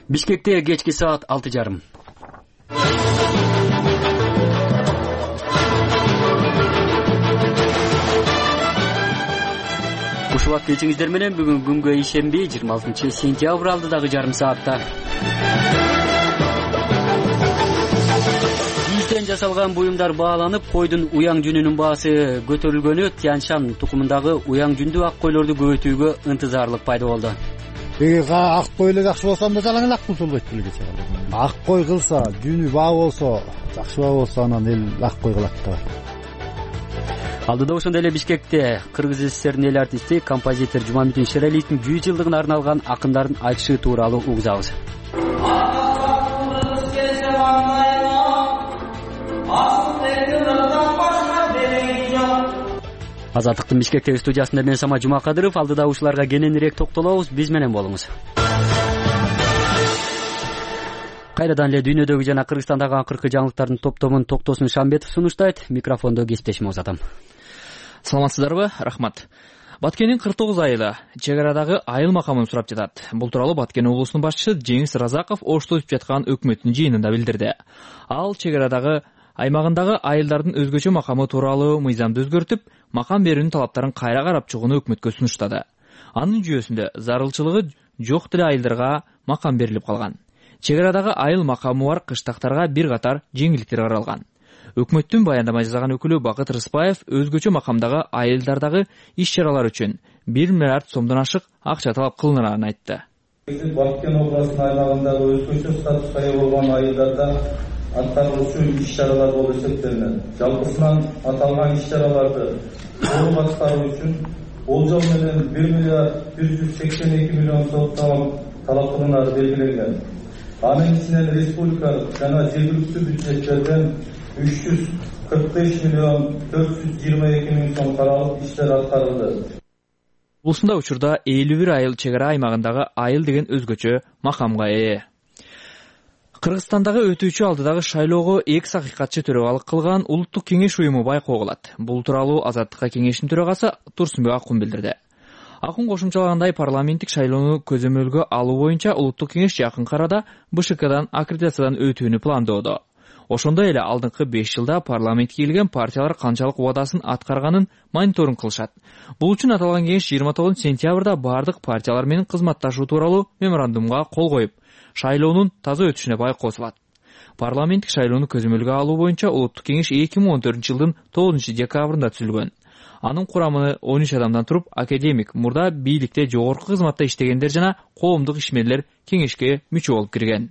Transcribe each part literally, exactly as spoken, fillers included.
Бишкекте кечки саат алты жарым. Ушубат кечиңиздер менен бүгүн күнгө ишенби жыйырма алтынчы сентябрь алдыдагы жарым саатта. Кийиктен жасалган буюмдар бааланып, койдун уяң жүнүнүн баасы көтөрүлгөнү Тяньшан тукумундагы уяң жүндүү ак койлорду көбөйтүүгө ынтызарлык пайда болду. Ак койлор жакшы болсо анда жалаң эле ак кул болбойт белгиче. Ак кой кылса, жүнү баа болсо, жакшы баа болсо анан эл ак кой кылат да. Алдыда ошондой эле Бишкекте Кыргыз СССРдин эл артисти, композитор Жумамедин Шералиевдин жүз жылдыгына арналган акындардын айтышы тууралуу угузабыз. Азаттыктын Бишкектеги студиясында мен Сама Жумакадыров. Алдыда ушуларга кененирээк токтолобуз. Биз менен болуңуз. Кайрадан эле дүйнөдөгү жана Кыргызстандагы акыркы жаңылыктардын топтомун Токтосун Шамбетов сунуштайт. Микрофондо кесиптешим Озатам. Саламатсыздарбы? Рахмат. Баткендин кырк тогуз айылы чек арадагы айыл макамын сурап жатат. Бул тууралуу Баткен облусунун башчысы Жеңис Разаков Ошто өтүп жаткан өкмөттүн жыйынында билдирди. Ал чек арадагы аймагындагы айылдардын өзгөчө макамы тууралуу мыйзамды өзгөртүп, макам берүүнүн талаптарын кайра карап чыгууну өкмөткө сунуштады. Анын жүйөсүндө зарылчылыгы жок деле айылдарга макам берилип калган. Чек арадагы айыл макамы бар кыштактарга бир катар жеңилдиктер каралган. Өкмөттүн баяндама жасаган өкүлү Бакыт Рыспаев өзгөчө макамдагы айылдардагы иш-чаралар үчүн бир миллиард сомдон ашык акча талап кылынаарын айтты. Баткен областынын аймагындагы өзгөчө статуска ээ болгон айылдарда аткарылуучу иш-чаралар болуп эсептелинет. Жалпысынан аталган иш-чараларды толук аткаруу үчүн болжол менен бир миллиард бир жүз сексен эки миллион сом талап кылынаары белгиленген. Анын ичинен республикалык жана жергиликтүү бюджеттерден үч жүз кырк беш миллион төрт жүз жыйырма эки миң сом каралып иштер аткарылды. Ушундай учурда элүү бир айыл чек ара аймагындагы айыл деген өзгөчө макамга ээ. Кыргызстандагы өтүүчү алдыдагы шайлоого экс акыйкатчы төрөгалык кылган Улуттук кеңеш уюму байкоо кылат. Бул тууралуу Азаттыкка кеңештин төрагасы Турсунбек Акун билдирди. Акун кошумчалагандай парламенттик шайлоону көзөмөлгө алуу боюнча Улуттук кеңеш жакын арада БШКдан аккредитациядан өтүүнү пландоодо. Ошондой эле алдыңкы беш жылда парламентке келген партиялар канчалык убадасын аткарганын мониторинг кылышат. Бул үчүн аталган кеңеш жыйырма тогузунчу сентябрда бардык партиялар менен кызматташуу тууралуу меморандумга кол коюп, шайлоонун таза өтүшүнө байкоо салат. Парламенттик шайлоону көзөмөлгө алуу боюнча Улуттук кеңеш эки миң он төртүнчү жылдын тогузунчу декабрында түзүлгөн. Анын курамы он үч адамдан туруп, академик, мурда бийликте жогорку кызматта иштегендер жана коомдук ишмерлер кеңешке мүчө болуп кирген.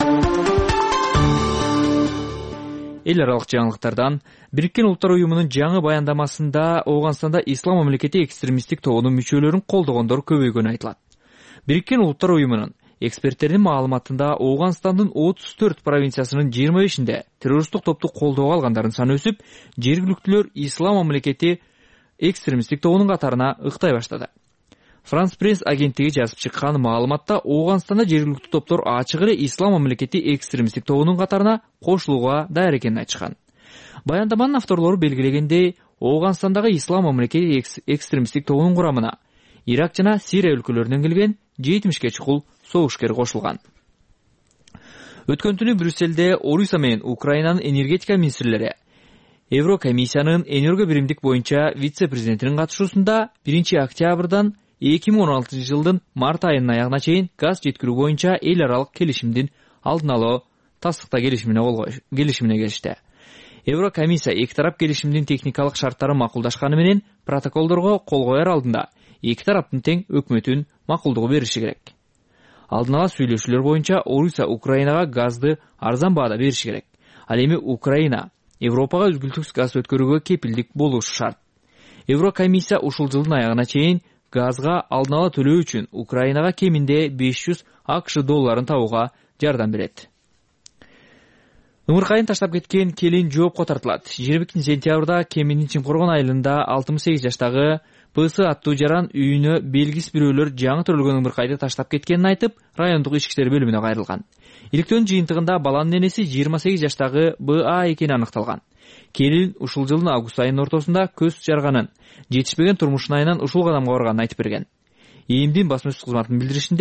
Эл аралык жаңылыктардан Бириккен Улуттар уюмунун жаңы баяндамасында Ооганстанда ислам мамлекети экстремисттик тобунун мүчөлөрүн колдогондор көбөйгөнү айтылат. Бириккен Улуттар уюмунун эксперттердин маалыматында Ооганстандын отуз төрт провинциясынын жыйырма бешинде террористтик топту колдоого алгандардын саны өсүп, жергиликтүүлөр ислам мамлекети экстремисттик тобунун катарына ыктай баштады. Франс пресс агенттиги жазып чыккан маалыматта Ооганстанда жергиликтүү топтор ачык эле ислам мамлекети экстремисттик тобунун катарына кошулууга даяр экенин айтышкан. Баяндаманын авторлору белгилегендей, Ооганстандагы ислам мамлекети экстремисттик тобунун курамына Ирак жана Сирия өлкөлөрүнөн келген жетимишке чукул согушкер кошулган. Өткөн түнү Брюсселде Орусия менен Украинанын энергетика министрлери Еврокомиссиянын энерго биримдик боюнча вице-президентинин катышуусунда биринчи октябрдан эки миң он алтынчы жылдын март айынын аягына чейин газ жеткирүү боюнча эл аралык келишимдин алдын алуу тастыкта келишимине келишимине келишти. Еврокомиссия эки тарап келишимдин техникалык шарттарын макулдашканы менен протоколдорго кол коер алдында эки тараптын тең өкмөтүн макулдугу бериши керек. Алдын ала сүйлөшүүлөр боюнча Орусия Украинага газды арзан баада бериши керек. Ал эми Украина Европага үзгүлтүксүз газ өткөрүүгө кепилдик болушу шарт. Еврокомиссия ушул жылдын аягына чейин газга алдын ала төлөө үчүн Украинага кеминде беш жүз АКШ долларын табууга жардам берет. Ымыркайын таштап кеткен келин жоопко тартылат. жыйырма экинчи сентябрда Кеминдин Чимкоргон айылында алтымыш сегиз жаштагы ПС аттуу жаран үйүнө белгисиз бирөөлөр жаңы төрөлгөн ымыркайды таштап кеткенин айтып, райондук ички иштер бөлүмүнө кайрылган. Иликтөөнүн жыйынтыгында баланын энеси жыйырма сегиз жаштагы БА экени аныкталган. Келин ушул жылдын август айынын ортосунда көз жарганын, жетишпеген турмушун айынан ушул кадамга барганын айтып берген. ИИМдин басма сөз кызматынын билдиришинде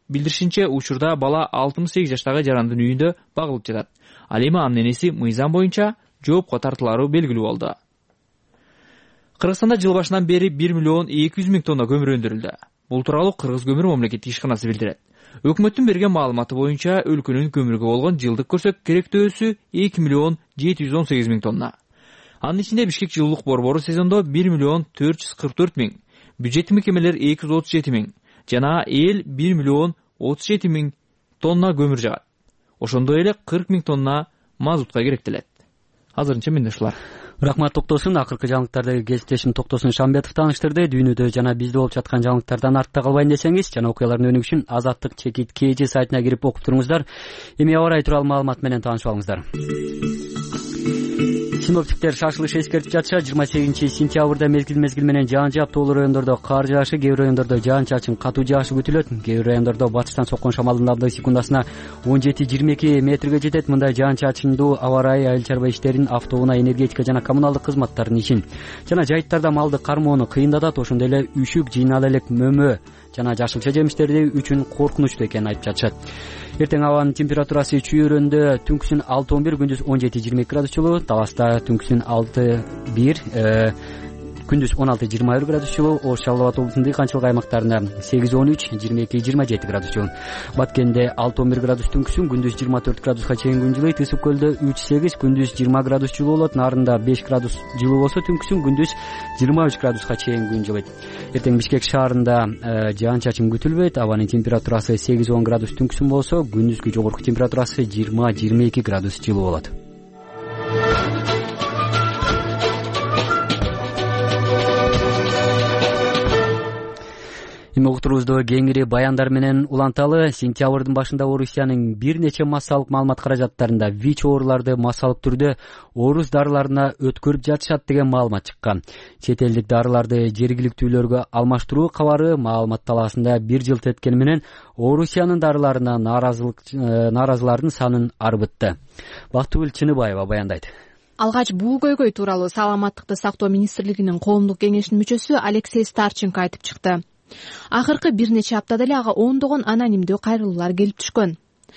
билдиришинче, учурда бала алтымыш сегиз жаштагы жарандын үйүндө багылып жатат. Ал эми анын энеси мыйзам боюнча жоопко тартылары белгилүү болду. Кыргызстанда жыл башынан бери бир миллион эки жүз миң тонна көмүр өндүрүлдү. Бул тууралуу Кыргыз көмүр мамлекеттик ишканасы билдирет. Өкмөттүн берген маалыматы боюнча өлкөнүн көмүргө болгон жылдык көрсөт керектөөсү эки миллион жети жүз он сегиз миң тонна. Анын ичинде Бишкек жылуулук борбору сезондо бир миллион төрт жүз кырк төрт миң, бюджеттик мекемелер эки жүз отуз жети миң жана эл бир миллион отуз жети миң тонна көмүр жагат. Ошондой эле кырк миң тонна мазутка керектелет. Азырынча менде ушулар. Рахмат Токтосун. Акыркы жаңылыктарды кесиптешим Токтосун Шамбетов тааныштырды. Дүйнөдө жана бизде болуп жаткан жаңылыктардан артта калбайын десеңиз, жана окуялардын өнүгүшү үчүн Азаттык чекит кж сайтына кирип окуп туруңуздар. Эми аба ырайы тууралуу маалымат менен таанышып алыңыздар. Синоптиктер шашылыш эскертип жатышат. жыйырма сегизинчи сентябрда мезгил-мезгил менен жаан жаап, тоолуу райондордо кар жаашы, кээ бир райондордо жаан-чачын катуу жаашы күтүлөт. Кээ бир райондордо батыштан соккон шамалдын ылдамдыгы секундасына он жети жыйырма эки метрге жетет. Мындай жаан-чачындуу аба ырайы айыл чарба иштерин, автоунаа, энергетика жана коммуналдык кызматтардын ишин жана жайыттарда малды кармоону кыйындатат. Ошондой эле үшүк, жыйнал элек мөмө жана жашылча жемиштерди үчүн коркунучтуу экенин айтып жатышат. Эртең абанын температурасы чүйөрөндө түнкүсүн алты он бир, күндүз он жети жыйырма эки градус жылуу, Таласта түнкүсүн алты бир, күндүз он алты жыйырма бир градус жылуу, Ош Жалал Абад облусунун дыйканчылык аймактарында сегиз он үч, жыйырма эки жыйырма жети градус жылуу. Баткенде алты он бир градус түнкүсүн, күндүз жыйырма төрт градуска чейин күн жылыйт. Ысык көлдө үч сегиз, күндүз жыйырма градус жылуу болот. Нарында беш градус жылуу болсо, түнкүсүн, күндүз жыйырма үч градуска чейин күн жылыйт. Эртең Бишкек шаарында жаан-чачын күтүлбөйт. Абанын температурасы сегиз он градус түнкүсүн болсо, күндүзгү жогорку температурасы жыйырма жыйырма эки градус жылуу болот. Эми уктуруубузду кеңири баяндар менен уланталы. Сентябрдын башында Орусиянын бир нече массалык маалымат каражаттарында ВИЧ ооруларды массалык түрдө орус дарыларына өткөрүп жатышат деген маалымат чыккан. Чет элдик дарыларды жергиликтүүлөргө алмаштыруу кабары маалымат талаасында бир жыл теткени менен Орусиянын дарыларына нааразылык нааразылардын санын арбытты. Бактыгүл Чыныбаева баяндайт. Алгач бул көйгөй тууралуу Саламаттыкты сактоо министрлигинин коомдук кеңешинин мүчөсү Алексей Старченко айтып чыкты. Акыркы бир нече аптада эле ага ондогон анонимдүү кайрылуулар келип түшкөн.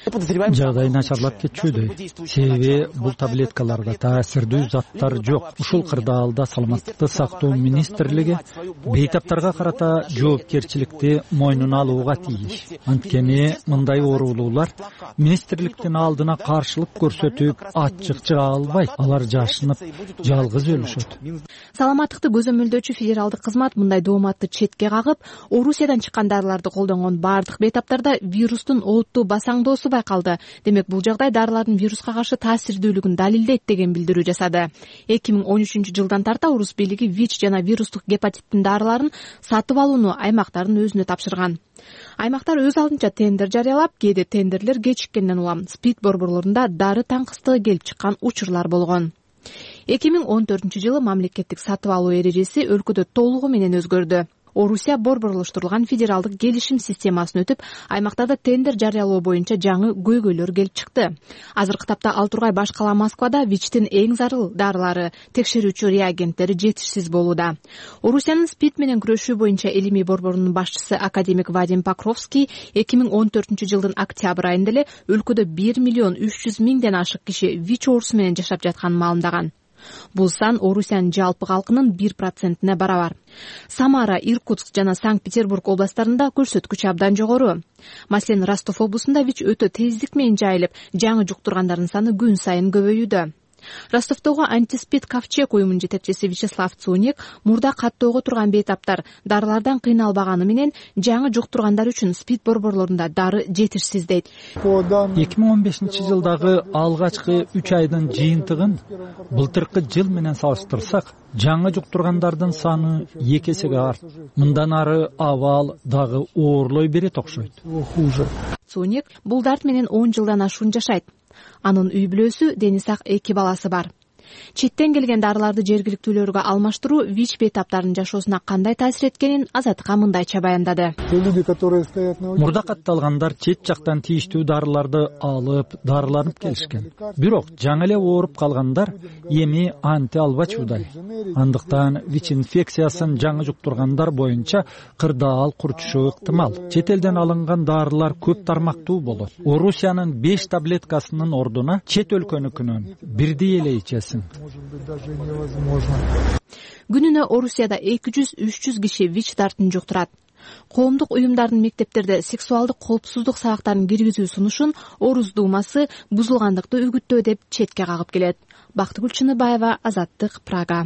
Жагдай начарлап кетчүдү. Себеби бул таблеткаларда таасирдүү заттар жок. Ушул кырдаалда Саламаттыкты сактоо министрлиги бейтаптарга карата жоопкерчиликти мойнуна алууга тийиш. Анткени мындай оорулуулар министрликтин алдына каршылык көрсөтүп ачык чыга албайт. Алар жашынып, жалгыз өлүшөт. Саламаттыкты көзөмөлдөөчү федералдык кызмат мындай дооматты четке кагып, Орусиядан чыккан дарыларды колдонгон бардык бейтаптарда вирустун олуттуу басаңдоосу байкалды. Демек бул жагдай дарылардын вируска каршы таасирдүүлүгүн далилдейт деген билдирүү жасады. эки миң он үчүнчү жылдан тарта Орус бийлиги ВИЧ жана вирустук гепатиттин дарыларын сатып алууну аймактардын өзүнө тапшырган. Аймактар өз алдынча тендер жарыялап, кээде тендерлер кечиккенден улам СПИД борборлорунда дары таңкыстыгы келип чыккан учурлар болгон. эки миң он төртүнчү жылы мамлекеттик сатып алуу эрежеси өлкөдө толугу менен өзгөрдү. Орусия борборлоштурулган федералдык келишим системасын өтүп, аймактарда тендер жарыялоо боюнча жаңы көйгөйлөр келип чыкты. Азыркы тапта ал тургай баш кала Москвада ВИЧтин эң зарыл дарылары, текшерүүчү реагенттери жетишсиз болууда. Орусиянын СПИД менен күрөшүү боюнча илимий борборунун башчысы академик Вадим Покровский эки миң он төртүнчү жылдын октябрь айында эле өлкөдө бир миллион үч жүз миңден ашык киши ВИЧ оорусу менен жашап жатканын маалымдаган. Бул сан Орусиянын жалпы калкынын бир процентине барабар. Самара, Иркутск жана Санкт-Петербург областарында көрсөткүч абдан жогору. Маселен, Ростов облусунда ВИЧ өтө тездик менен жайылып, жаңы жуктургандардын саны күн сайын көбөйүүдө. Ростовдогу антиспид Ковчег уюмунун жетекчиси Вячеслав Цуник мурда каттоого турган бейтаптар дарылардан кыйналбаганы менен жаңы жуктургандар үчүн СПИД борборлорунда дары жетишсиз дейт. эки миң он бешинчи жылдагы алгачкы үч айдын жыйынтыгын былтыркы жыл менен салыштырсак, жаңы жуктургандардын саны эки эсеге артты. Мындан ары абал дагы оорлой берет окшойт. Цуник бул дарт менен он жылдан ашуун жашайт. Анын үй бүлөсү, дени сак эки баласы бар. Четтен келген дарыларды жергиликтүүлөргө алмаштыруу ВИЧ бейтаптардын жашоосуна кандай таасир эткенин Азаттыкка мындайча баяндады. Мурда катталгандар чет жактан тийиштүү дарыларды алып, дарыланып келишкен. Бирок жаңы эле ооруп калгандар эми анти албачудай. Андыктан ВИЧ инфекциясын жаңы жуктургандар боюнча кырдаал курчушу ыктымал. Чет элден алынган дарылар көп тармактуу болот. Орусиянын беш таблеткасынын ордуна чет өлкөнүкүнөн бирдей эле ичесиң. Күнүнө Орусияда эки жүз үч жүз киши ВИЧ дартын жуктурат. Коомдук уюмдардын мектептерде сексуалдык коопсуздук сабактарын киргизүү сунушун Орус Думасы бузулгандыкты үгүттөө деп четке кагып келет. Бактыгүл Чыныбаева, Азаттык, Прага.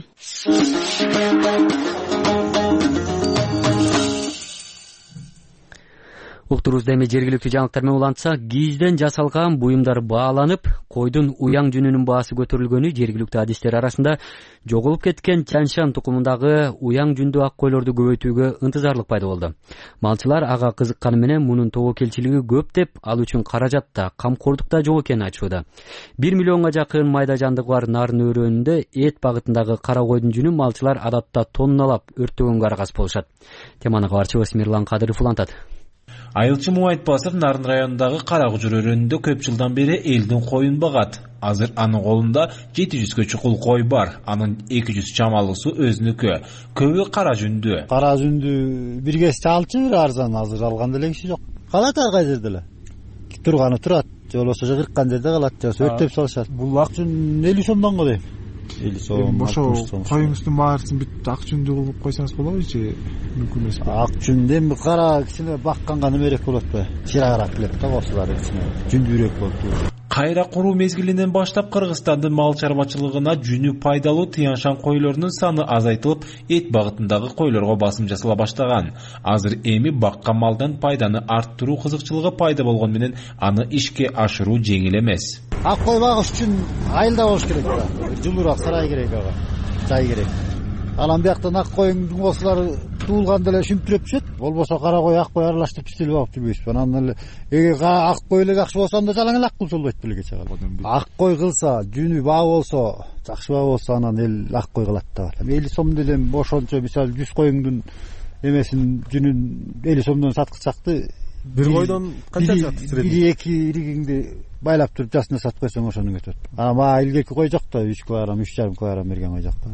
Уктурубузда эми жергиликтүү жаңылыктар менен улантсак, кийизден жасалган буюмдар бааланып, койдун уяң жүнүнүн баасы көтөрүлгөнү жергиликтүү адистер арасында жоголуп кеткен Тяньшан тукумундагы уяң жүндүү ак койлорду көбөйтүүгө ынтызарлык пайда болду. Малчылар ага кызыкканы менен мунун тобокелчилиги көп деп, ал үчүн каражат да, камкордук да жок экенин айтышууда. бир миллионго жакын майда жандыгы бар нарын өрөөнүндө эт багытындагы кара койдун жүнүн малчылар адатта тонналап өрттөгөнгө аракас болушат. Теманы кабарчыбыз Мирлан Кадыров улантат. Айылчы Муу Айтпасов Нарын районундагы Кара Кужур өрөөнүндө көп жылдан бери элдин коюн багат. Азыр анын колунда жети жүзгө чукул кой бар. Анын эки жүз чамалуусу өзүнүкү. Көбү кара жүндүү. Кара жүндүү бир кесте алчы, бир арзан, азыр алган деле киши жок. Калат ар кай жерде эле. Турганы турат, же болбосо кырккан жерде калат, же өрттөп салышат. Бул ак жүн элүү сомдон го дейм. элүү сом. Ошо коюңуздун баарысын бүт ак жүндүү кылып койсоңуз болобу же мүмкүн эмеспи? Ак жүндү эми кара кичине бакканга немерээк болот да. Чирагыраак келет да, косулары кичине жүндүүрөөк болот. Кайра куруу мезгилинен баштап Кыргызстандын мал чарбачылыгына жүнү пайдалуу Тяньшан койлорунун саны азайтылып, эт багытындагы койлорго басым жасала баштаган. Азыр эми баккан малдан пайданы арттыруу кызыкчылыгы пайда болгон менен аны ишке ашыруу жеңил эмес. Ак кой багыш үчүн айылда болуш керек да. Жылуураак сарай керек ага. Жай керек. Алам бияктан ак коюңдун косулары туулганда эле шүмтүрөп түшөт. Болбосо кара кой, ак кой аралаштырып иштелип алып жүрбөйсүзбү? Анан эле эгер ак кой эле жакшы болсо анда жалаң эле ак кылса болбойт беле чыгат. Ак кой кылса, жүнү баа болсо, жакшы баа болсо анан эл ак кой кылат да. элүү сом деле ошончо мисалы жүз коюңдун эмесин жүнүн элүү сомдон саткычакты бир койдон канча сатасыз? бир эки иригиңди байлап туруп жасына сатып койсоң ошону кетет. Анан илгерки кой жок да, үч килограмм, үч жарым килограмм берген кой жок да.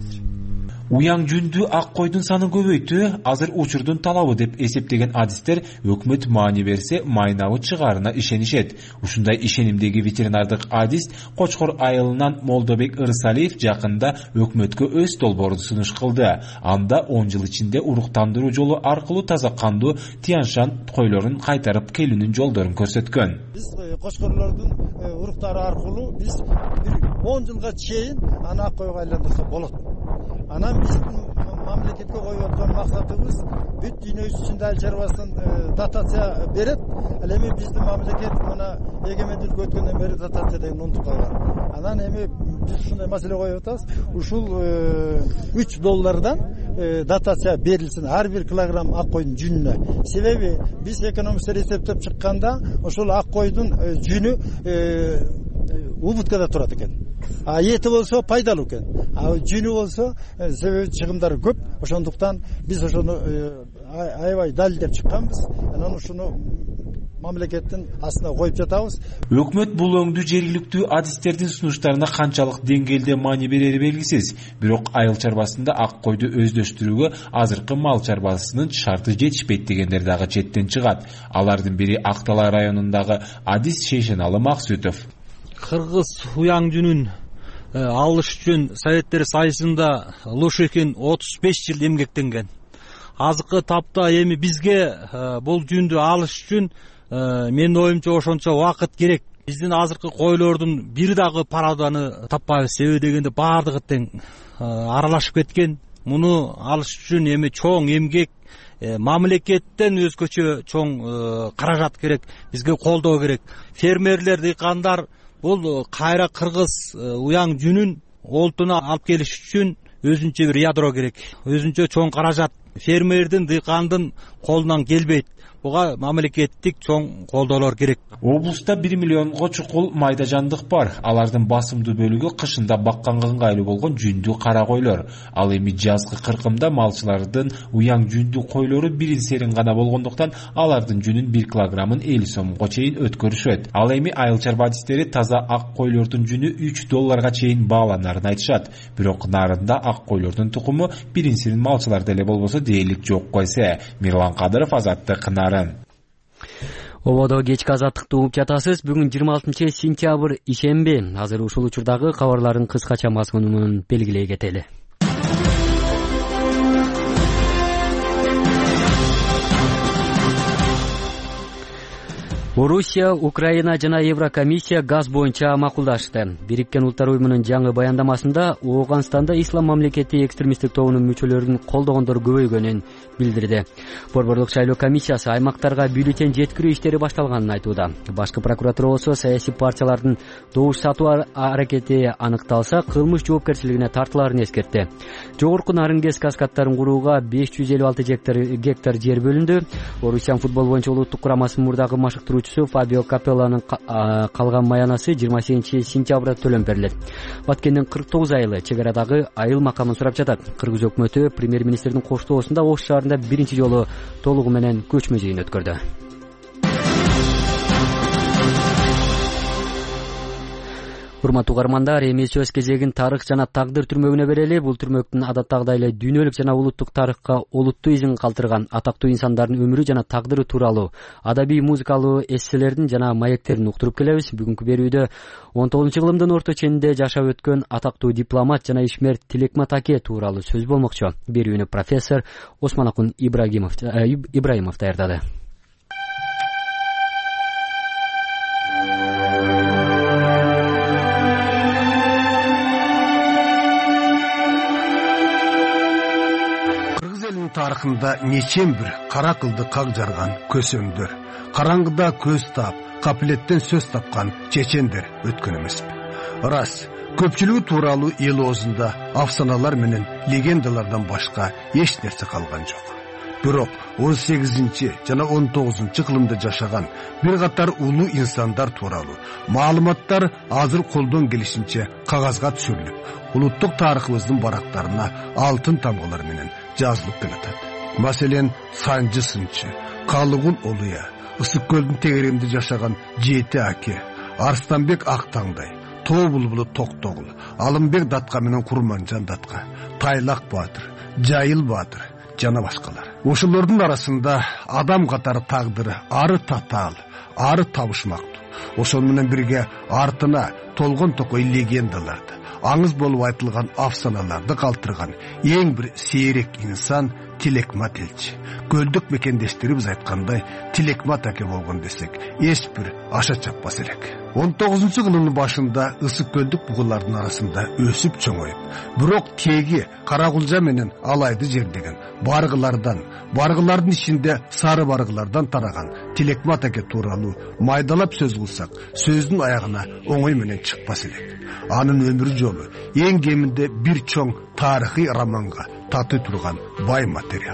Уяң жүндүү ак койдун санын көбөйтүү азыр учурдун талабы деп эсептеген адистер өкмөт маани берсе майнабы чыгаарына ишенишет. Ушундай ишенимдеги ветеринардык адист Кочкор айылынан Молдобек Ырсалиев жакында өкмөткө өз долбоорун сунуш кылды. Анда он жыл ичинде уруктандыруу жолу аркылуу таза кандуу Тяньшан койлорун кайтарып келүүнүн жолдорун көрсөткөн. Биз Кочкорлордун уруктары аркылуу биз бир он жылга чейин аны ак койго айландырса болот. Анан биздин мамлекетке коюп аткан максатыбыз бүт дүйнө үчүндө айыл чарбасын дотация берет. Ал эми биздин мамлекет мына эгемендүүлүк өткөндөн бери дотация деген унутуп калган. Анан эми биз ушундай маселе коюп атабыз. Ушул үч доллардан дотация берилсин ар бир килограмм ак койдун жүнүнө. Себеби биз экономисттер эсептеп чыкканда ошол ак койдун жүнү убуткада турат экен. А эти болсо пайдалуу экен. А жүнү болсо себеби чыгымдары көп. Ошондуктан биз ошону аябай далилдеп чыкканбыз. Анан ушуну мамлекеттин астына коюп жатабыз. Өкмөт бул өңдүү жергиликтүү адистердин сунуштарына канчалык деңгээлде маани берери белгисиз. Бирок айыл чарбасында ак койду өздөштүрүүгө азыркы мал чарбасынын шарты жетишпейт дегендер дагы четтен чыгат. Алардын бири Актала районундагы адис Шейшеналы Максүтов. Кыргыз уяң жүнүн алыш үчүн Советтер Союзунда Лушекин отуз беш жыл эмгектенген. Азыркы тапта эми бизге бул жүндү алыш үчүн менин оюмча ошончо убакыт керек. Биздин азыркы койлордун бир дагы параданы таппайбыз. Себеби дегенде баардыгы тең аралашып кеткен. Муну алыш үчүн эми чоң эмгек, мамлекеттен өзгөчө чоң каражат керек. Бизге колдоо керек. Фермерлер, дыйкандар бул кайра кыргыз уяң жүнүн олтуна алып келиш үчүн өзүнчө бир ядро керек. Өзүнчө чоң каражат фермердин, дыйкандын колунан келбейт. буга мамлекеттик чоң колдоолор керек. Облуста бир миллионго чукул майда жандык бар. Алардын басымдуу бөлүгү кышында бакканга ыңгайлуу болгон жүндүү кара койлор. Ал эми жазгы кыркымда малчылардын уяң жүндүү койлору бирин серин гана болгондуктан алардын жүнүн бир килограммын элүү сомго чейин өткөрүшөт. Ал эми айыл чарба адистери таза ак койлордун жүнү үч долларга чейин бааланарын айтышат. Бирок нарында ак койлордун тукуму бирин серин малчыларда эле болбосо дээрлик жок койсо. Мирлан Кадыров, Азаттык, Нарын. Ободо кечки азаттыкты угуп жатасыз. Бүгүн жыйырма алтынчы сентябрь ишемби. Азыр ушул учурдагы кабарлардын кыскача мазмунун белгилей кетели. Орусия, Украина жана Еврокомиссия газ боюнча макулдашты. Бириккен Улуттар уюмунун жаңы баяндамасында Ооганстанда ислам мамлекети экстремисттик тобунун мүчөлөрүн колдогондор көбөйгөнүн билдирди. Борборлук шайлоо комиссиясы аймактарга бюллетень жеткирүү иштери башталганын айтууда. Башкы прокуратура болсо саясий партиялардын добуш сатуу аракети аныкталса, кылмыш жоопкерчилигине тартыларын эскертти. Жогорку нарын гез каскадтарын курууга беш жүз элүү алты гектар жер бөлүндү. Орусиян футбол боюнча улуттук курамасынын мурдагы машыктыруучусу Фабио Капелланын калган маянасы жыйырма сегизинчи сентябрда төлөп берилет. Баткендин кырк тогуз айылы чек арадагы айыл макамын сурап жатат. Кыргыз өкмөтү премьер-министрдин коштоосунда Ош шаарында биринчи жолу толугу менен көчмө жыйын өткөрдү. Урматтуу угармандар, эми сөз кезегин тарых жана тагдыр түрмөгүнө берели. Бул түрмөктүн адаттагыдай эле дүйнөлүк жана улуттук тарыхка олуттуу изин калтырган атактуу инсандардын өмүрү жана тагдыры тууралуу адабий музыкалуу эсселердин жана маектерин уктуруп келебиз. Бүгүнкү берүүдө он тогузунчу кылымдын орто ченинде жашап өткөн атактуу дипломат жана ишмер Тилекмат Аке тууралуу сөз болмокчу. Берүүнү профессор Осмонакун Ибрагимов Ибраимов даярдады. Тарыхында нечен бир кара кылды как жарган көсөмдөр, караңгыда көз таап, капилеттен сөз тапкан чечендер өткөн эмеспи? Рас, көпчүлүгү тууралуу эл оозунда афсаналар менен легендалардан башка эч нерсе калган жок. Бирок он сегизинчи жана он тогузунчу кылымда жашаган бир катар улуу инсандар тууралуу маалыматтар азыр колдон келишинче кагазга түшүрүлүп, улуттук тарыхыбыздын барактарына алтын тамгалар менен жазылып келатат. Маселен, Санжы Сынчы, Калыгул Олуя, Ысык көлдүн тегерегинде жашаган Жети Аке, Арстанбек Актаңдай, Тоо булбулу Токтогул, Алымбек Датка менен Курманжан Датка, Тайлак Баатыр, Жайыл Баатыр жана башкалар. Ошолордун арасында адам катары тагдыры ары татаал, ары табышмактуу. Ошол менен бирге артына толгон токой легендаларды, аңыз болуп айтылган афсаналарды калтырган эң бир сейрек инсан Тилекмат элчи. Көлдүк мекендештерибиз айткандай, Тилекмат Аке болгон десек, эч бир аша чаппас элек. он тогузунчу кылымдын башында ысык көлдүк бугулардын арасында өсүп чоңоюп, бирок теги Каракулжа менен Алайды жердеген баргылардан, баргылардын ичинде сары баргылардан тараган Тилекмат Аке тууралуу майдалап сөз кылсак, сөздүн аягына оңой менен чыкпас элек. Анын өмүр жолу эң кеминде бир чоң тарыхый романга татый турган бай материал.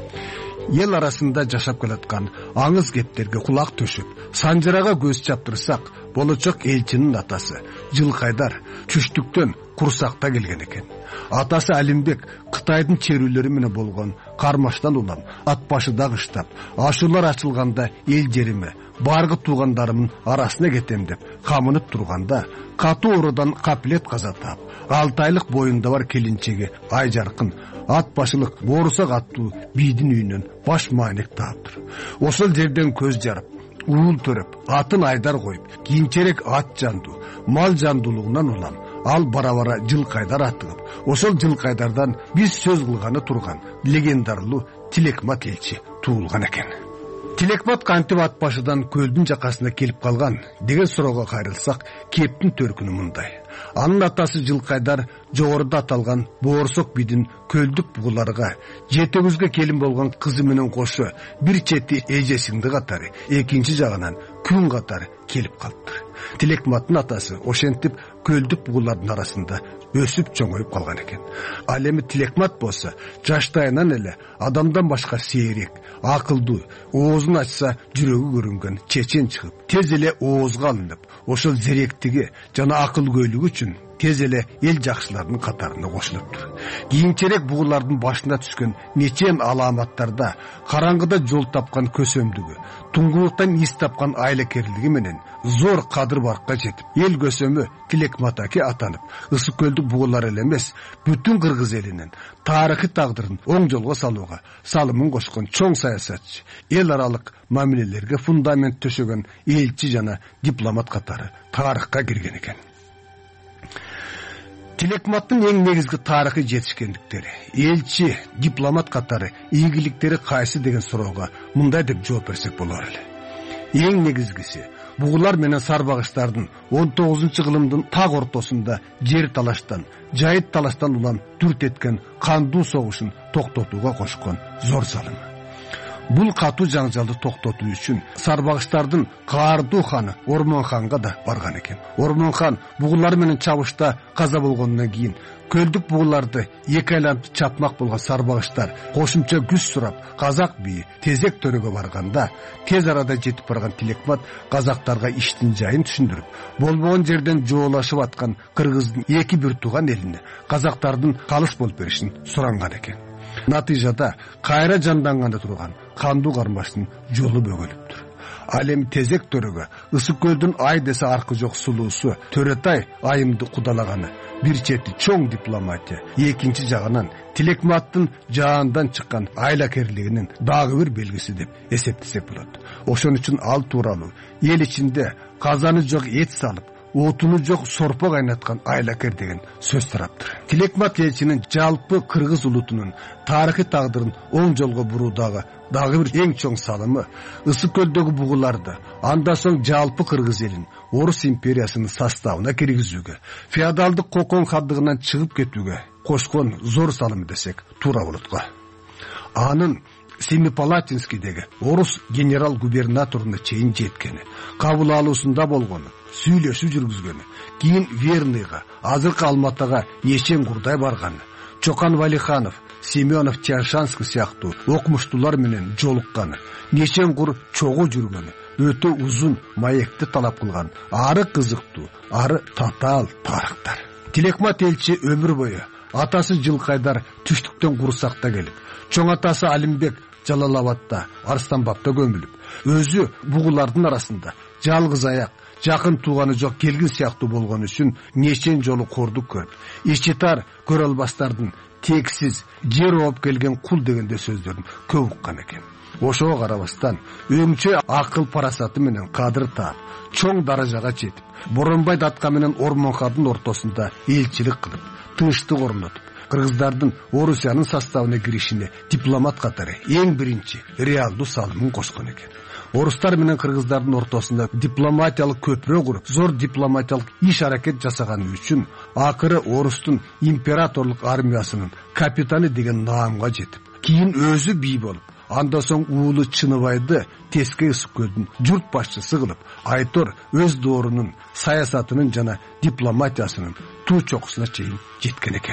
Ел арасында жашап келаткан аңыз кептерге кулак төшүп, санжырага көз чаптырсак, болочок элчинин атасы Жылкайдар Чүштүктөн Курсакта келген экен. Атасы Алимбек Кытайдын черүүлөрү менен болгон кармаштан улам ат башыда кыштап, ашуулар ачылганда эл жериме, баргы туугандарымдын арасына кетем деп камынып турганда, катуу оорудан капилет каза таап, алты айлык боюнда бар келинчеги Айжаркын ат башылык боорусак аттуу бийдин үйүнөн баш маанек тааптыр. Ошол жерден көз жарып, уул төрөп, атын Айдар коюп, кийинчерээк ат жанду, мал жандуулугунан улам ал бара-бара Жылкайдар аттыгып, ошол Жылкайдардан биз сөз кылганы турган легендарлуу Тилекмат элчи туулган экен. Тилекмат кантип ат башыдан көлдүн жакасына келип калган деген суроого кайрылсак, кептин төркүнү мындай. Анын атасы Жылкайдар жогоруда аталган боорсок бидин көлдүк бугуларга жетегүзгө келин болгон кызы менен кошо бир чети эжесиңди катары, экинчи жагынан күн катары келип калыптыр. Тилекматтын атасы ошентип көлдүк бугулардын арасында өсүп чоңоюп калган экен. Ал эми Тилекмат болсо жаштайынан эле адамдан башка сейрек, акылдуу, оозун ачса жүрөгү көрүнгөн чечен чыгып, тез эле оозго алынып, ошол зеректиги жана акылгөйлүгү үчүн тез эле эл жакшылардын катарына кошулуптур. Кийинчерээк бугулардын башына түшкөн нечен аламаттарда караңгыда жол тапкан көсөмдүгү, туңгулуктан ис тапкан айлакерлиги менен зор кадыр баркка жетип, эл көсөмү Тилекмат аке атанып, ысык көлдүк бугулар эле эмес, бүтүн кыргыз элинин тарыхый тагдырын оң жолго салууга салымын кошкон чоң саясатчы, эл аралык мамилелерге фундамент төшөгөн элчи жана дипломат катары тарыхка кирген экен. Тилекматтын эң негизги тарыхый жетишкендиктери, элчи, дипломат катары ийгиликтери кайсы деген суроого мындай деп жооп берсек болор эле. Эң негизгиси бугулар менен сарбагычтардын он тогузунчу кылымдын так ортосунда жер талаштан, жайыт талаштан улам дүрт эткен кандуу согушун токтотууга кошкон зор салымы. Бул катуу жаңжалды токтотуу үчүн сарбагычтардын каардуу ханы Ормон ханга да барган экен. Ормон хан бугулар менен чабышта каза болгондон кийин көлдүк бугуларды эки айлантып чапмак болгон сарбагычтар кошумча күч сурап казак бийи Тезек төрөгө барганда тез арада жетип барган Тилекмат казактарга иштин жайын түшүндүрүп, болбогон жерден жоолашып аткан кыргыздын эки бир тууган элине казактардын калыс болуп беришин суранган экен. Натыйжада кайра жанданганда турган кандуу кармаштын жолу бөгөлүптүр. Ал эми Тезек төрөгө ысык көлдүн ай десе аркы жок сулуусу Төретай айымды кудалаганы бир чети чоң дипломатия, экинчи жагынан Тилекматтын жаандан чыккан айлакерлигинин дагы бир белгиси деп эсептесек болот. Ошон үчүн ал тууралуу эл ичинде казаны жок эт салып, отуну жок сорпо кайнаткан айлакер деген сөз тараптыр. Тилекмат элчинин жалпы кыргыз улутунун тарыхый тагдырын оң жолго буруудагы дагы бир эң чоң салымы ысык көлдөгү бугуларды андан соң жалпы кыргыз элин Орус империясынын составына киргизүүгө, феодалдык кокон хандыгынан чыгып кетүүгө кошкон зор салым десек туура болот го. Анын Семипалатинскийдеги Орус генерал-губернаторуна чейин жеткени, кабыл алуусунда болгону, сүйлөшүү жүргүзгөнү, кийин Верныйга, азыркы Алматыга нечен курдай барганы, Чокан Валиханов, Семенов, Тяншанский сыяктуу окумуштуулар менен жолукканы, нечен кур чогуу жүргөнү, өтө узун маекти талап кылган ары кызыктуу, ары татаал тарыхтар. Тилекмат элчи өмүр бою атасы Жылкайдар түштүктөн курсакта келип, чоң атасы Алимбек Жалалабадта, Арстанбапта көмүлүп, өзү бугулардын арасында жалгыз аяк, жакын тууганы жок келгин сыяктуу болгон үчүн нечен жолу кордук көрүп, ичитар көрө албастардын тексиз жер ооп келген кул дегенде сөздөрүн көп уккан экен. Ошого карабастан өңчө акыл парасаты менен кадыр таап, чоң даражага жетип, Боронбай датка менен Ормон хандын ортосунда элчилик кылып, тынчтык орнотуп, кыргыздардын Орусиянын составына киришине дипломат катары эң биринчи реалдуу салымын кошкон экен. Орустар менен кыргыздардын ортосунда дипломатиялык көпүрө куруп, зор дипломатиялык иш-аракет жасаганы үчүн акыры Орустун императорлук армиясынын капитаны деген наамга жетип, кийин өзү бий болуп, андан соң уулу Чыныбайды Теске ысык көлдүн журт башчысы кылып, Айтор өз доорунун саясатынын жана дипломатиясынын туу чокусуна чейин жеткен экен.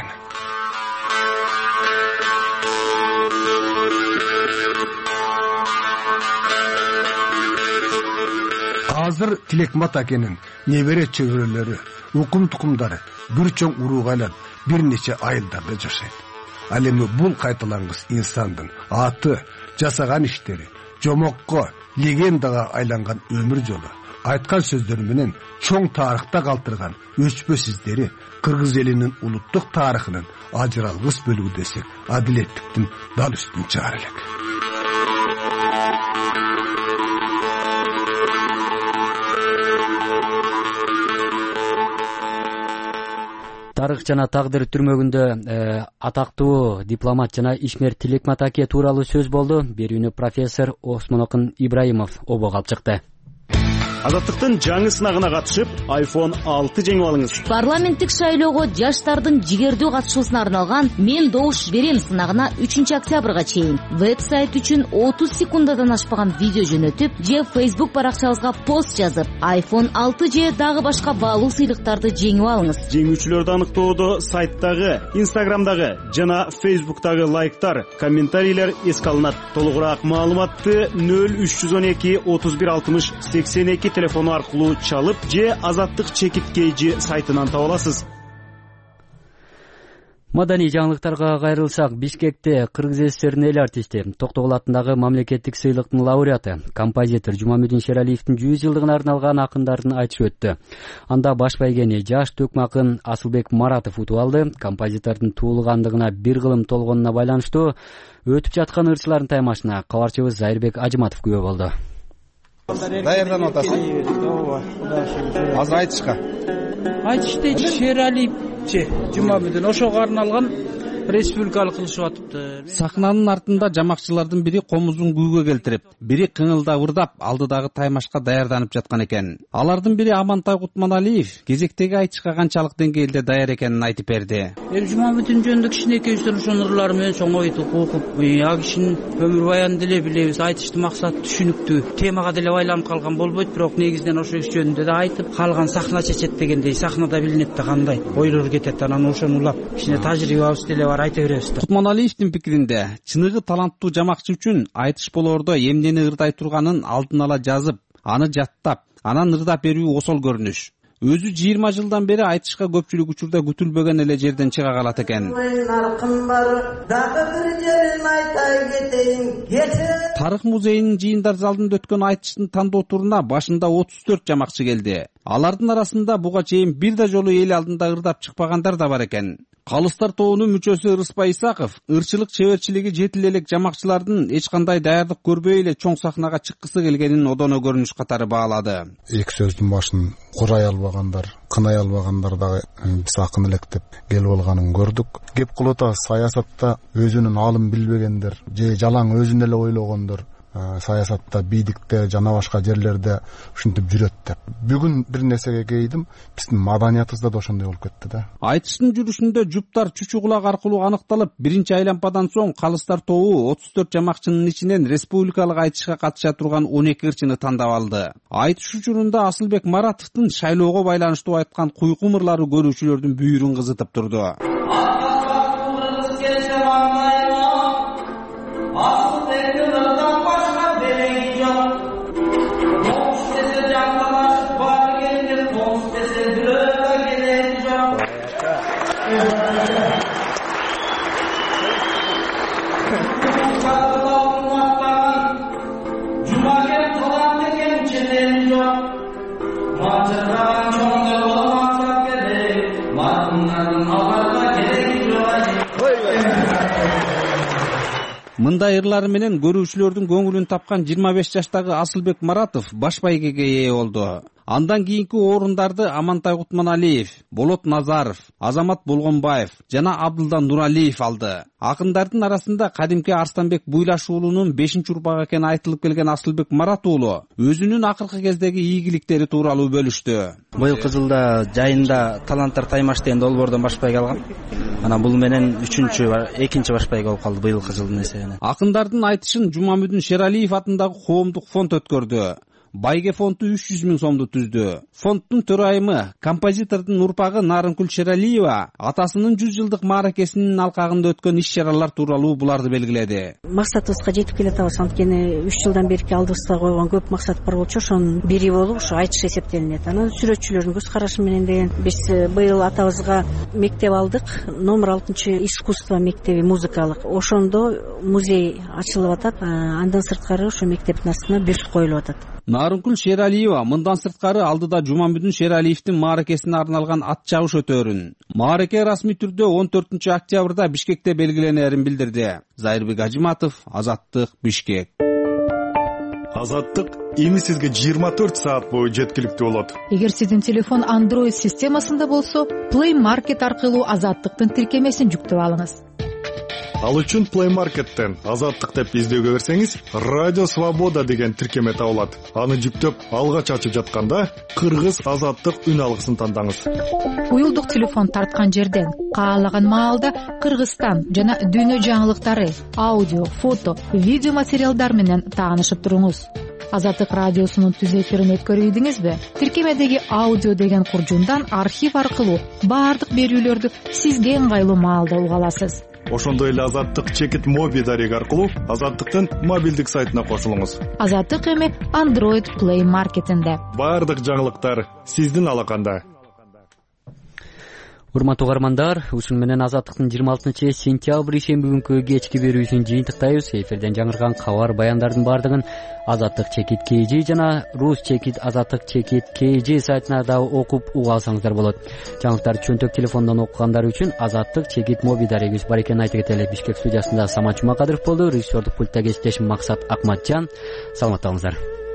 Азыр Тилекмат акенин небере чөбөрөлөрү, укум тукумдары бир чоң урууга айланып, бир нече айылдарда жашайт. Ал эми бул кайталангыс инсандын аты, жасаган иштери, жомокко, легендага айланган өмүр жолу, айткан сөздөрү менен чоң тарыхта калтырган өчпөс издери кыргыз элинин улуттук тарыхынын ажыралгыс бөлүгү десек, адилеттиктин дал үстүн чыгар элек. Тарых жана тагдыр түрмөгүндө э, атактуу дипломат жана ишмер Тилекмат аке тууралуу сөз болду. Берүүнү профессор Осмонокун Ибраимов обого алып чыкты. Азаттыктын жаңы сынагына катышып, айфон алты жеңип алыңыз. Парламенттик шайлоого жаштардын жигердүү катышуусуна арналган Мен добуш берем сынагына үчүнчү октябрга чейин веб-сайт үчүн отуз секундадан ашпаган видео жөнөтүп же Facebook баракчабызга пост жазып, айфон алты же дагы башка баалуу сыйлыктарды жеңип алыңыз. Жеңүүчүлөрдү аныктоодо сайттагы, Instagramдагы жана Facebook'тагы лайктар, комментарийлер эске алынат. Толугураак маалыматты нөл үч жүз он эки отуз бир алтымыш сексен эки телефону аркылуу чалып же Азаттык чекиткейжи сайтынан таба аласыз. Маданий жаңылыктарга кайрылсак, Бишкекте Кыргыз ССРнин эл артисти Токтогул атындагы мамлекеттик сыйлыктын лауреаты, композитор Жумамүдүн Шералиевдин жүз жылдыгына арналган акындардын айтышы өттү. Анда баш байгени жаш төкмө акын Асылбек Маратов утуп алды. Композитордун туулгандыгына бир кылым толгонуна байланыштуу өтүп жаткан ырчылардын таймашына кабарчыбыз Зайырбек Ажыматов күбө болду. Даярданып атасыз? Ооба, Кудай шүгүр. Азыр айтышка. Айтышты Шералиевчи Жумамүдүн ошого арналган республикалык кылышып атыпты. Сахнанын артында жамакчылардын бири комузун күүгө келтирип, бири кыңылдап ырдап алдыдагы таймашка даярданып жаткан экен. Алардын бири Амантай Кутманалиев кезектеги айтышка канчалык деңгээлде даяр экенин айтып берди. Эми Жумамүдүн жөнүндө кичинекейибизден ошонун ырлары менен чоң ойтуп окуп, а кишинин өмүр баянын деле билебиз. Айтыштын максаты түшүнүктүү, темага деле байланып калган болбойт, бирок негизинен ошол иш жөнүндө да айтып, калган сахна чечет дегендей, сахнада билинет да кандай ойлор кетет, анан ошону улап, кичине тажрыйбабыз деле айта беребиз. Кутманалиевдин пикиринде, чыныгы таланттуу жамакчы үчүн айтыш болоордо эмнени ырдай турганын алдын ала жазып, аны жаттап, анан ырдап берүү осол көрүнүш. Өзү жыйырма жылдан бери айтышка көпчүлүк учурда күтүлбөгөн эле жерден чыга калат экен. Тарых музейинин жыйындар залында өткөн айтыштын тандоо туруна башында отуз төрт жамакчы келди. Алардын арасында буга чейин бир да жолу эл алдында ырдап чыкпагандар да бар экен. Калыстар тобунун мүчөсү Ырыспай Исаков ырчылык чеберчилиги жетил элек жамакчылардын эч кандай даярдык көрбөй эле чоң сахнага чыккысы келгенин одоно көрүнүш катары баалады. Эки сөздүн башын курай албагандар, кынай албагандар дагы биз акын элек деп келип алганын көрдүк. Кеп кылып атабыз, саясатта өзүнүн алым билбегендер же жалаң өзүн эле ойлогондор саясатта, бийликте жана башка жерлерде ушинтип жүрөт деп. Бүгүн бир нерсеге кейдим, биздин маданиятыбызда да ошондой болуп кетти да. Айтыштын жүрүшүндө жуптар чүчү кулак аркылуу аныкталып, биринчи айлампадан соң калыстар тобу отуз төрт жамакчынын ичинен республикалык айтышка катыша турган он эки ырчыны тандап алды. Айтыш учурунда Асылбек Маратовдун шайлоого байланыштуу айткан куйкум ырлары көрүүчүлөрдүн бүйүрүн кызытып турду. Мындай ырлары менен көрүүчүлөрдүн көңүлүн тапкан жыйырма беш жаштагы Асылбек Маратов баш байгеге ээ болду. Андан кийинки орундарды Амантай Кутманалиев, Болот Назаров, Азамат Болгонбаев жана Абдылда Нуралиев алды. Акындардын арасында кадимки Арстанбек Буйлаш уулунун бешинчи урпагы экени айтылып келген Асылбек Марат уулу өзүнүн акыркы кездеги ийгиликтери тууралуу бөлүштү. Быйылкы жылда жайында таланттар таймаш деген долбоордон баш байге алгам. Анан бул менен үчүнчү, экинчи баш байге болуп калды быйылкы жылдын эсебинен. Акындардын айтышын Жумамүдүн Шералиев атындагы коомдук фонд өткөрдү. Байге фонду үч жүз миң сомду түздү. Фонддун төрайымы, композитордун урпагы Нарынкүл Шералиева атасынын жүз жылдык мааракесинин алкагында өткөн иш-чаралар тууралуу буларды белгиледи. Максатыбызга жетип келатабыз, анткени үч жылдан берки алдыбызга койгон көп максат бар болчу, ошонун бири болуп ушу айтыш эсептелинет. Анан сүрөтчүлөрдүн көз карашы менен деген биз быйыл атабызга мектеп алдык, номер алтынчы искусство мектеби музыкалык. Ошондо музей ачылып атат. Андан сырткары ошо мектептин астына бюст коюлуп атат. Нарынкүл Шералиева мындан сырткары алдыда Жумамүдүн Шералиевдин мааракесине арналган ат чабыш өтөөрүн. Маараке расмий түрдө он төртүнчү октябрда Бишкекте белгиленерин билдирди. Зайырбек Ажыматов, Азаттык, Бишкек. Азаттык эми сизге жыйырма төрт саат бою жеткиликтүү болот. Эгер сиздин телефон Android системасында болсо, Play Market аркылуу Азаттыктын тиркемесин жүктөп алыңыз. Ал үчүн Play Market'тен Азаттык деп издөөгө берсеңиз, Радио Свобода деген тиркеме табылат. Аны жүктөп, алгач ачып жатканда Кыргыз Азаттык үн алгысын тандаңыз. Уюлдук телефон тарткан жерден каалаган маалда Кыргызстан жана дүйнө жаңылыктары, аудио, фото, видео материалдар менен таанышып туруңуз. Азаттык радиосунун түз эфирин өткөрүйдүңүзбү? Тиркемедеги аудио деген куржундан архив аркылуу баардык берүүлөрдү сизге ыңгайлуу маалда уга аласыз. Ошондой эле Азаттык чекит моби дареги аркылуу Азаттыктын мобилдик сайтына кошулуңуз. Азаттык эми Android Play Market'инде. Баардык жаңылыктар сиздин алаканда. Урматтуу угармандар, ушун менен Азаттыктын жыйырма алтынчы сентябрь ишемби күнкү кечки берүүсүн жыйынтыктайбыз. Эфирден жаңырган кабар баяндардын баардыгын Азаттык чекит kg жана Рус чекит Азаттык чекит kg сайтына да окуп уга алсаңыздар болот. Жаңылыктарды чөнтөк телефондон окугандар үчүн Азаттык чекит моби дарегибиз бар экенин айта кетели. Бишкек студиясында Самат Жумакадыров болду, режиссердук пультта кесиптешим Максат Акматжан. Саламатта болуңуздар.